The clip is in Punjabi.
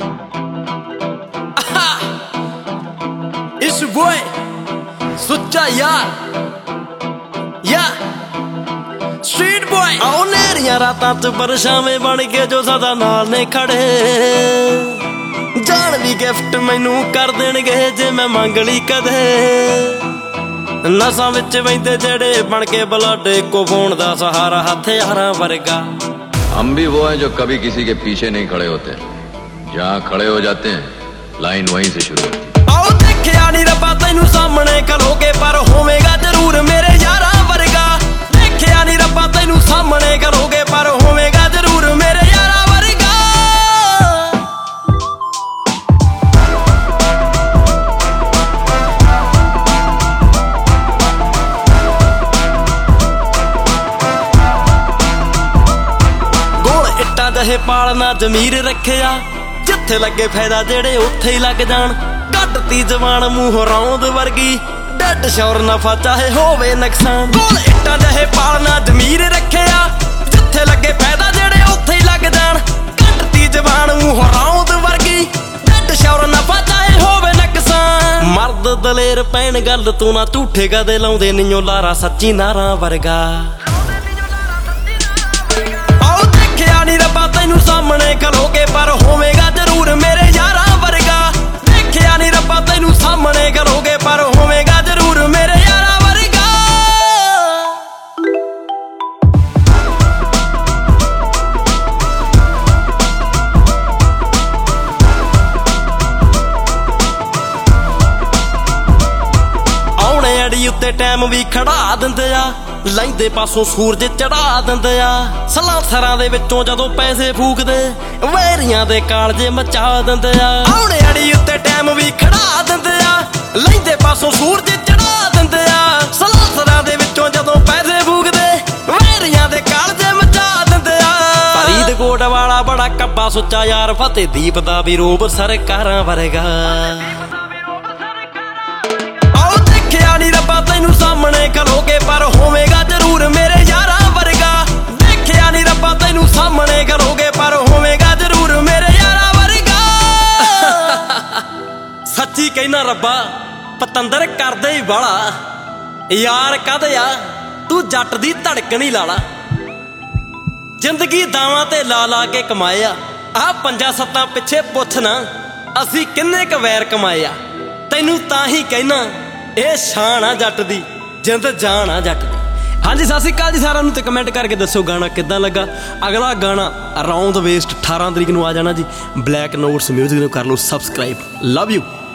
It's your boy, ਸੁੱਚਾ ਯਾਰ, yeah, street boy। ਆਓ ਨੇਰੀਆਂ ਰਾਤਾਂ ਚ ਪਰਛਾਵੇਂ ਬਣ ਕੇ ਜੋ ਸਦਾ ਨਾਲ ਨੇ ਖੜੇ, ਜਾਣ ਵੀ ਗਿਫਟ ਮੈਨੂੰ ਕਰ ਦੇਣਗੇ ਜੇ ਮੈਂ ਮੰਗ ਲਈ ਕਦੇ। ਨਸਾਂ ਵਿੱਚ ਵਹਿੰਦੇ ਜਿਹੜੇ ਬਣ ਕੇ ਬਲੱਡ ਇੱਕੋ ਫੋਨ ਦਾ ਸਹਾਰਾ ਹਥਿਆਰਾਂ ਵਰਗਾ। हम भी वो हैं जो कभी किसी के पीछे नहीं खड़े होते, जहाँ खड़े हो जाते हैं लाइन वहीं से शुरू होती है। आओ देखिया नी रब्बा तैनू सामने खलोगे पर होवेगा जरूर मेरे यारा वर्गा। देखिया नी रब्बा तैनू सामने खलोगे पर होवेगा जरूर मेरे यारा वर्गा। ਇੱਟਾਂ ਜਹੇ ਪਾਲਣਾ ਜ਼ਮੀਰ ਰੱਖਿਆ, ਜਿੱਥੇ ਲੱਗੇ ਫਾਇਦਾ ਜਿਹੜੇ ਉੱਥੇ ਹੀ ਲੱਗ ਜਾਣ। ਕੱਢਤੀ ਜਵਾਨ ਮੂੰਹ ਰੌਂਦ ਵਰਗੀ, ਡੱਡ ਸ਼ੌਰ ਨਫਾ ਚਾਹੇ ਹੋਵੇ ਨੁਕਸਾਨ। ਗੋਲ ਇੱਟਾਂ ਜਹੇ ਪਾਲਣਾ ਜ਼ਮੀਰ ਰੱਖਿਆ, ਜਿੱਥੇ ਲੱਗੇ ਫਾਇਦਾ ਜਿਹੜੇ ਉੱਥੇ ਹੀ ਲੱਗ ਜਾਣ। ਕੱਢਤੀ ਜਵਾਨ ਮੂੰਹ ਰੌਂਦ ਵਰਗੀ, ਡੱਡ ਸ਼ੌਰ ਨਫਾ ਚਾਹੇ ਹੋਵੇ ਨੁਕਸਾਨ। ਮਰਦ ਦਲੇਰ ਪੈਣ ਗੱਲ ਤੂੰ ਨਾ ਝੂਠੇ ਕਦੇ ਲਾਉਂਦੇ ਨਿਓ ਲਾਰਾ ਸੱਚੀ ਨਾਰਾਂ ਵਰਗਾ। ਨੀ ਰੱਬਾ ਤੈਨੂੰ ਸਾਹਮਣੇ ਖਲੋਗੇ ਪਰ ਹੋਵੇਗਾ ਜ਼ਰੂਰ ਮੇਰੇ ਯਾਰਾਂ ਵਰਗਾ। ਦੇਖਿਆ ਨੀ ਰੱਬਾ ਤੈਨੂੰ ਸਾਹਮਣੇ ਖਲੋਗੇ ਪਰ ਹੋਵੇਗਾ ਜ਼ਰੂਰ ਮੇਰੇ ਯਾਰਾਂ ਵਰਗਾ। ਆਉਣੇ ਅੜੀ ਉੱਤੇ ਟਾਈਮ ਵੀ ਖੜਾ ਦਿੰਦੇ ਆ, ਲੈਂਦੇ ਪਾਸੋਂ ਸੂਰਜ ਚੜਾ ਦਿੰਦੇ ਆ। ਸਲਾਂਸਰਾਂ ਦੇ ਵਿੱਚੋਂ ਜਦੋਂ ਪੈਸੇ ਫੂਕਦੇ, ਵੈਰੀਆਂ ਦੇ ਕਾਲਜੇ ਮਚਾ ਦਿੰਦੇ ਆ। ਆਉਣੇ ਅੜੀ ਉੱਤੇ ਟਾਈਮ ਵੀ ਖੜਾ ਦਿੰਦੇ ਆ, ਲੈਂਦੇ ਪਾਸੋਂ ਸੂਰਜ ਚੜਾ ਦਿੰਦੇ ਆ। ਸਲਾਂਸਰਾਂ ਦੇ ਵਿੱਚੋਂ ਜਦੋਂ ਪੈਸੇ ਫੂਕਦੇ, ਵੈਰੀਆਂ ਦੇ ਕਾਲਜੇ ਮਚਾ ਦਿੰਦੇ ਆ। ਫਰੀਦਕੋਟ ਵਾਲਾ ਬੜਾ ਕੱਬਾ ਸੁੱਚਾ ਯਾਰ, ਫਤਿਹ ਦੀਪ ਦਾ ਵੀ ਰੂਪ ਸਰਕਾਰਾਂ ਵਰਗਾ। ਆਓ ਦੇਖਿਆ ਨੀ ਰੱਬਾ ਤੈਨੂੰ ਸਾਹਮਣੇ ਖਲੋਗੇ ਪਰ ਹੋਵੇਗਾ ਜ਼ਰੂਰ ਮੇਰੇ ਯਾਰਾਂ ਵਰਗਾ। ਦੇਖਿਆ ਨੀ ਰੱਬਾ ਤੈਨੂੰ ਸਾਹਮਣੇ ਖਲੋਗੇ ਪਰ ਹੋਵੇਗਾ ਜ਼ਰੂਰ ਮੇਰੇ ਯਾਰਾਂ ਵਰਗਾ। ਸੱਚੀ ਕਹਿਣਾ ਰੱਬਾ ਪਤੰਦਰ ਕਰਦੇ ਹੀ ਬਾਲਾ, ਯਾਰ ਕਾਹਦੇ ਆ ਤੂੰ ਜੱਟ ਦੀ ਧੜਕਣ ਹੀ ਲਾ ਲਾ। ਜ਼ਿੰਦਗੀ ਦਾਵਾਂ ਤੇ ਲਾ ਲਾ ਕੇ ਕਮਾਏ ਆ, ਆਹ 5-7 ਪਿੱਛੇ ਪੁੱਛ ਨਾ ਅਸੀਂ ਕਿੰਨੇ ਕੁ ਵੈਰ ਕਮਾਏ ਆ। ਤੈਨੂੰ ਤਾਂ ਹੀ ਕਹਿਣਾ ਇਹ ਸ਼ਾਨ ਆ ਜੱਟ ਦੀ, ਜਿੰਦ ਜਾਨ ਆ ਜੱਟ ਦੀ। ਹਾਂਜੀ ਸਤਿ ਸ਼੍ਰੀ ਅਕਾਲ ਜੀ ਸਾਰਿਆਂ ਨੂੰ, ਤੇ ਕਮੈਂਟ ਕਰਕੇ ਦੱਸੋ ਗਾਣਾ ਕਿੱਦਾਂ ਲੱਗਾ। ਅਗਲਾ ਗਾਣਾ ਅਰਾਊਂਡ ਵੇਸਟ 18 ਤਰੀਕ ਨੂੰ ਆ ਜਾਣਾ ਜੀ। ਬਲੈਕ ਨੋਟਸ ਮਿਊਜ਼ਿਕ ਨੂੰ ਕਰ ਲਓ ਸਬਸਕ੍ਰਾਈਬ। Love you.